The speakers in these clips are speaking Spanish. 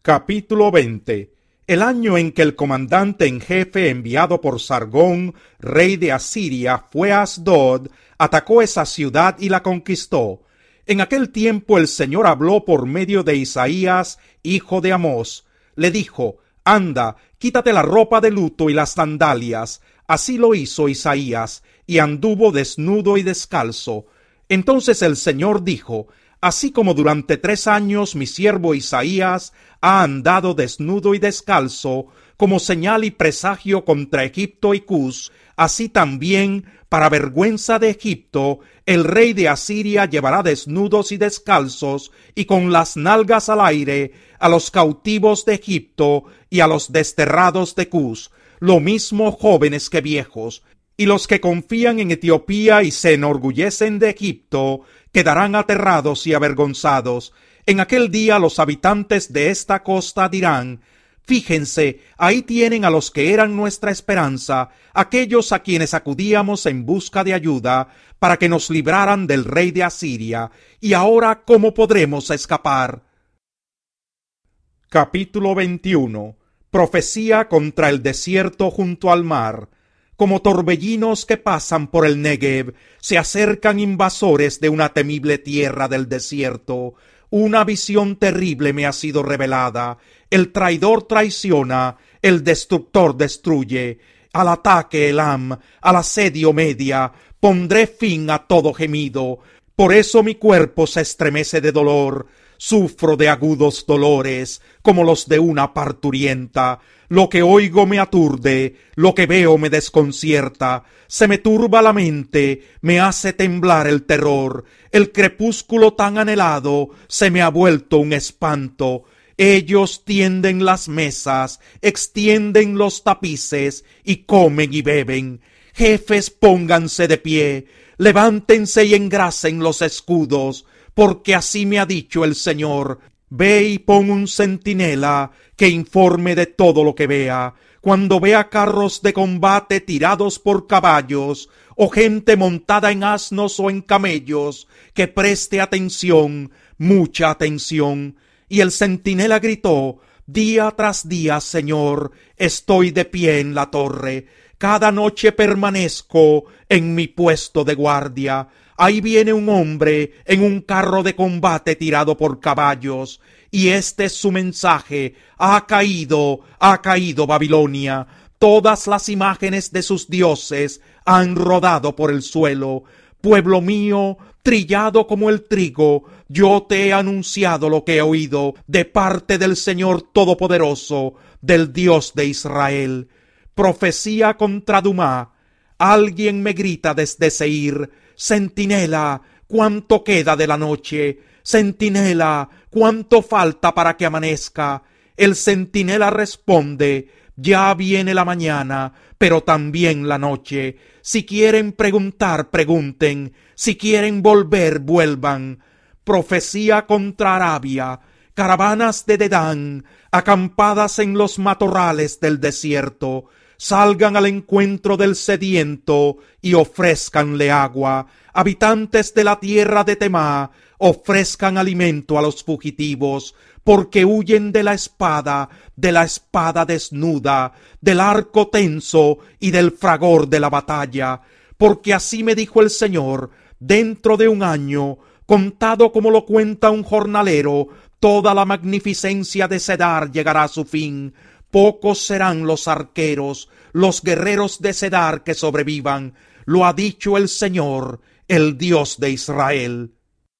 Capítulo 20. El año en que el comandante en jefe enviado por Sargón, rey de Asiria, fue a Asdod, atacó esa ciudad y la conquistó. En aquel tiempo el Señor habló por medio de Isaías, hijo de Amós. Le dijo: Anda, quítate la ropa de luto y las sandalias. Así lo hizo Isaías, y anduvo desnudo y descalzo. Entonces el Señor dijo: Así como durante 3 años mi siervo Isaías ha andado desnudo y descalzo, como señal y presagio contra Egipto y Cus, así también, para vergüenza de Egipto, el rey de Asiria llevará desnudos y descalzos, y con las nalgas al aire, a los cautivos de Egipto y a los desterrados de Cus, lo mismo jóvenes que viejos. Y los que confían en Etiopía y se enorgullecen de Egipto, quedarán aterrados y avergonzados. En aquel día los habitantes de esta costa dirán: Fíjense, ahí tienen a los que eran nuestra esperanza, aquellos a quienes acudíamos en busca de ayuda, para que nos libraran del rey de Asiria. Y ahora, ¿cómo podremos escapar? Capítulo 21. Profecía contra el desierto junto al mar. Como torbellinos que pasan por el Negev, se acercan invasores de una temible tierra del desierto. Una visión terrible me ha sido revelada. El traidor traiciona, el destructor destruye. Al ataque Elam, al asedio Media, pondré fin a todo gemido. Por eso mi cuerpo se estremece de dolor. Sufro de agudos dolores, como los de una parturienta. Lo que oigo me aturde, lo que veo me desconcierta. Se me turba la mente, me hace temblar el terror. El crepúsculo tan anhelado se me ha vuelto un espanto. Ellos tienden las mesas, extienden los tapices, y comen y beben. Jefes, pónganse de pie, levántense y engrasen los escudos, porque así me ha dicho el Señor: Ve y pon un centinela que informe de todo lo que vea. Cuando vea carros de combate tirados por caballos, o gente montada en asnos o en camellos, que preste atención, mucha atención. Y el centinela gritó: Día tras día, Señor, estoy de pie en la torre. Cada noche permanezco en mi puesto de guardia. Ahí viene un hombre en un carro de combate tirado por caballos, y este es su mensaje: ha caído Babilonia. Todas las imágenes de sus dioses han rodado por el suelo. Pueblo mío, trillado como el trigo, yo te he anunciado lo que he oído de parte del Señor Todopoderoso, del Dios de Israel. Profecía contra Dumá. Alguien me grita desde Seir: Centinela, ¿cuánto queda de la noche? Centinela, ¿cuánto falta para que amanezca? El centinela responde: Ya viene la mañana, pero también la noche. Si quieren preguntar, pregunten. Si quieren volver, vuelvan. Profecía contra Arabia. Caravanas de Dedán, acampadas en los matorrales del desierto, salgan al encuentro del sediento y ofrézcanle agua. Habitantes de la tierra de Temá, ofrezcan alimento a los fugitivos, porque huyen de la espada desnuda, del arco tenso y del fragor de la batalla. Porque así me dijo el Señor: dentro de 1 año, contado como lo cuenta un jornalero, toda la magnificencia de Cedar llegará a su fin. Pocos serán los arqueros, los guerreros de Cedar que sobrevivan. Lo ha dicho el Señor, el Dios de Israel.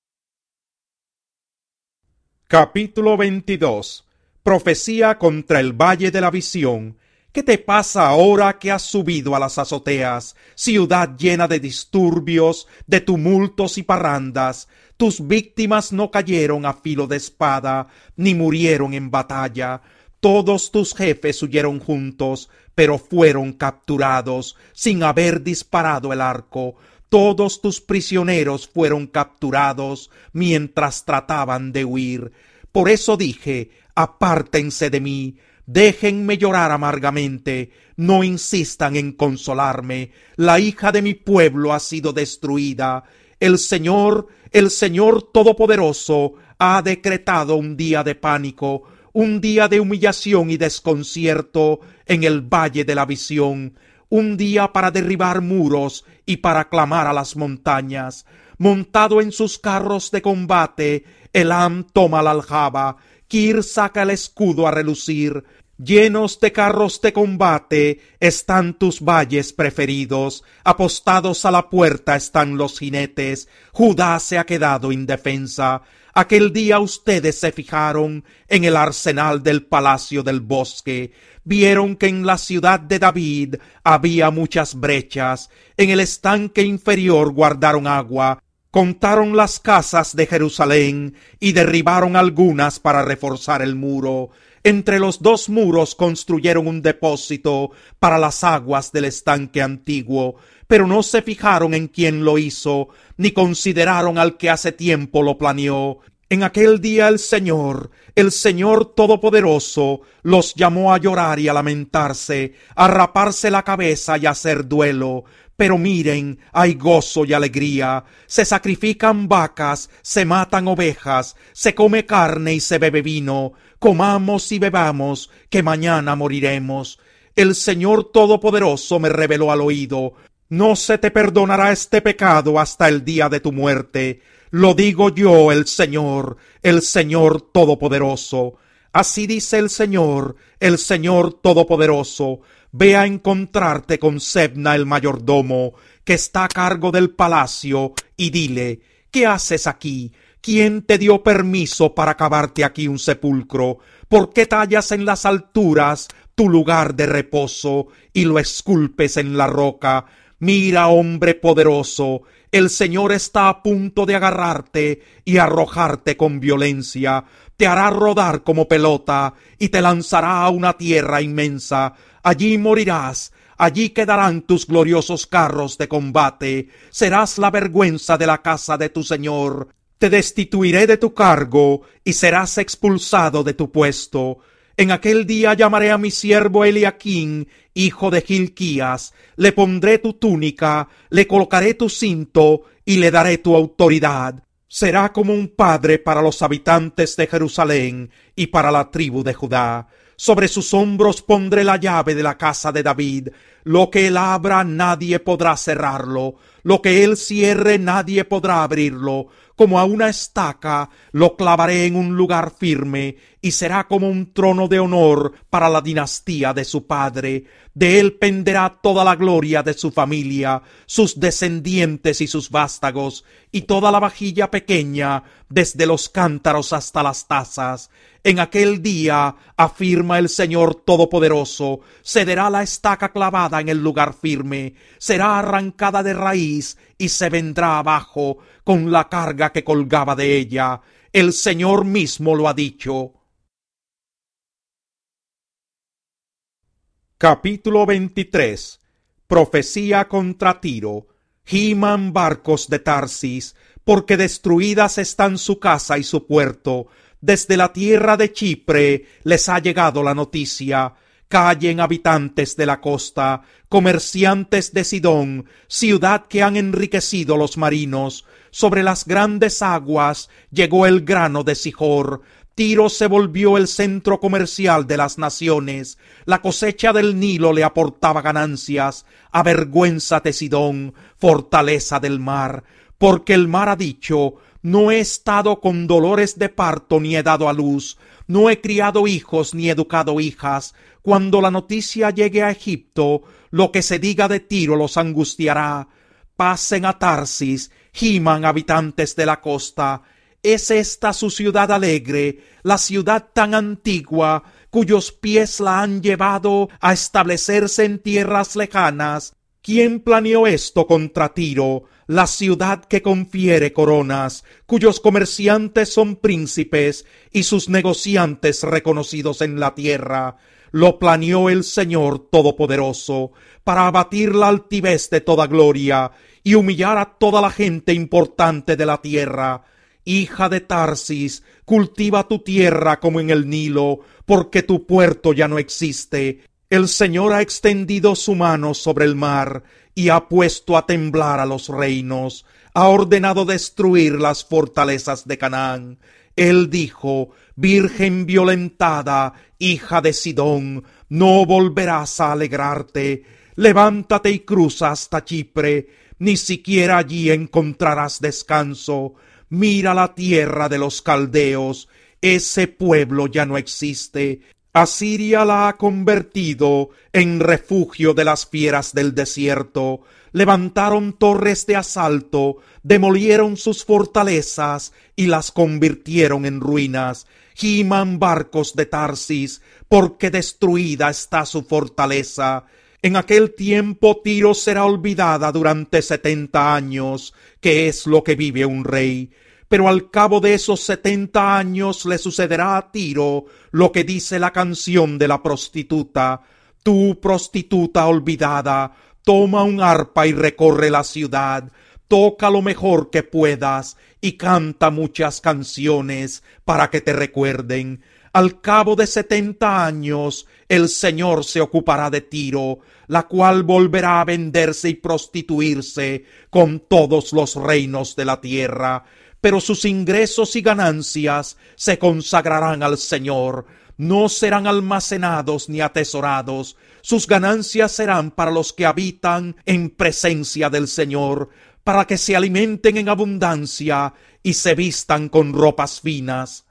Capítulo 22. Profecía contra el valle de la visión. ¿Qué te pasa ahora que has subido a las azoteas, ciudad llena de disturbios, de tumultos y parrandas? Tus víctimas no cayeron a filo de espada, ni murieron en batalla. Todos tus jefes huyeron juntos, pero fueron capturados, sin haber disparado el arco. Todos tus prisioneros fueron capturados mientras trataban de huir. Por eso dije: apártense de mí, déjenme llorar amargamente, no insistan en consolarme. La hija de mi pueblo ha sido destruida. El Señor Todopoderoso, ha decretado un día de pánico, un día de humillación y desconcierto en el valle de la visión, un día para derribar muros y para clamar a las montañas. Montado en sus carros de combate, Elam toma la aljaba, Kir saca el escudo a relucir. Llenos de carros de combate están tus valles preferidos, apostados a la puerta están los jinetes, Judá se ha quedado indefensa. Aquel día ustedes se fijaron en el arsenal del palacio del bosque, vieron que en la ciudad de David había muchas brechas, en el estanque inferior guardaron agua, contaron las casas de Jerusalén y derribaron algunas para reforzar el muro. Entre los dos muros construyeron un depósito para las aguas del estanque antiguo, pero no se fijaron en quién lo hizo, ni consideraron al que hace tiempo lo planeó. En aquel día el Señor Todopoderoso, los llamó a llorar y a lamentarse, a raparse la cabeza y a hacer duelo. Pero miren, hay gozo y alegría, se sacrifican vacas, se matan ovejas, se come carne y se bebe vino, comamos y bebamos, que mañana moriremos. El Señor Todopoderoso me reveló al oído, no se te perdonará este pecado hasta el día de tu muerte. Lo digo yo, el Señor Todopoderoso. Así dice el Señor Todopoderoso. Ve a encontrarte con Sebna el mayordomo, que está a cargo del palacio, y dile, ¿qué haces aquí? ¿Quién te dio permiso para cavarte aquí un sepulcro? ¿Por qué tallas en las alturas tu lugar de reposo y lo esculpes en la roca? Mira, hombre poderoso, el Señor está a punto de agarrarte y arrojarte con violencia, te hará rodar como pelota y te lanzará a una tierra inmensa. Allí morirás, allí quedarán tus gloriosos carros de combate, serás la vergüenza de la casa de tu Señor. Te destituiré de tu cargo y serás expulsado de tu puesto. En aquel día llamaré a mi siervo Eliaquín, hijo de Hilquías, le pondré tu túnica, le colocaré tu cinto y le daré tu autoridad. Será como un padre para los habitantes de Jerusalén y para la tribu de Judá. Sobre sus hombros pondré la llave de la casa de David. Lo que él abra nadie podrá cerrarlo, lo que él cierre nadie podrá abrirlo. Como a una estaca lo clavaré en un lugar firme, y será como un trono de honor para la dinastía de su padre. De él penderá toda la gloria de su familia, sus descendientes y sus vástagos, y toda la vajilla pequeña, desde los cántaros hasta las tazas. En aquel día, afirma el Señor Todopoderoso, cederá la estaca clavada en el lugar firme, será arrancada de raíz y se vendrá abajo con la carga que colgaba de ella. El Señor mismo lo ha dicho. Capítulo 23. Profecía contra Tiro. Giman barcos de Tarsis, porque destruidas están su casa y su puerto. Desde la tierra de Chipre les ha llegado la noticia. Callen, habitantes de la costa, comerciantes de Sidón, ciudad que han enriquecido los marinos. Sobre las grandes aguas llegó el grano de Sihor. Tiro se volvió el centro comercial de las naciones. La cosecha del Nilo le aportaba ganancias. Avergüénzate, Sidón, fortaleza del mar, porque el mar ha dicho: no he estado con dolores de parto ni he dado a luz, no he criado hijos ni educado hijas. Cuando la noticia llegue a Egipto, lo que se diga de Tiro los angustiará. Pasen a Tarsis, giman, habitantes de la costa. ¿Es esta su ciudad alegre, la ciudad tan antigua, cuyos pies la han llevado a establecerse en tierras lejanas? ¿Quién planeó esto contra Tiro, la ciudad que confiere coronas, cuyos comerciantes son príncipes y sus negociantes reconocidos en la tierra? Lo planeó el Señor Todopoderoso para abatir la altivez de toda gloria y humillar a toda la gente importante de la tierra. Hija de Tarsis, cultiva tu tierra como en el Nilo, porque tu puerto ya no existe. El Señor ha extendido su mano sobre el mar y ha puesto a temblar a los reinos. Ha ordenado destruir las fortalezas de Canaán. Él dijo: Virgen violentada, hija de Sidón, no volverás a alegrarte. Levántate y cruza hasta Chipre, ni siquiera allí encontrarás descanso. Mira la tierra de los caldeos, ese pueblo ya no existe. Asiria la ha convertido en refugio de las fieras del desierto. Levantaron torres de asalto, demolieron sus fortalezas y las convirtieron en ruinas. Giman barcos de Tarsis, porque destruida está su fortaleza. En aquel tiempo Tiro será olvidada durante 70 años, que es lo que vive un rey. Pero al cabo de esos 70 años le sucederá a Tiro lo que dice la canción de la prostituta. Tú, prostituta olvidada, toma un arpa y recorre la ciudad, toca lo mejor que puedas y canta muchas canciones para que te recuerden. Al cabo de 70 años el Señor se ocupará de Tiro, la cual volverá a venderse y prostituirse con todos los reinos de la tierra. Pero sus ingresos y ganancias se consagrarán al Señor, no serán almacenados ni atesorados. Sus ganancias serán para los que habitan en presencia del Señor, para que se alimenten en abundancia y se vistan con ropas finas.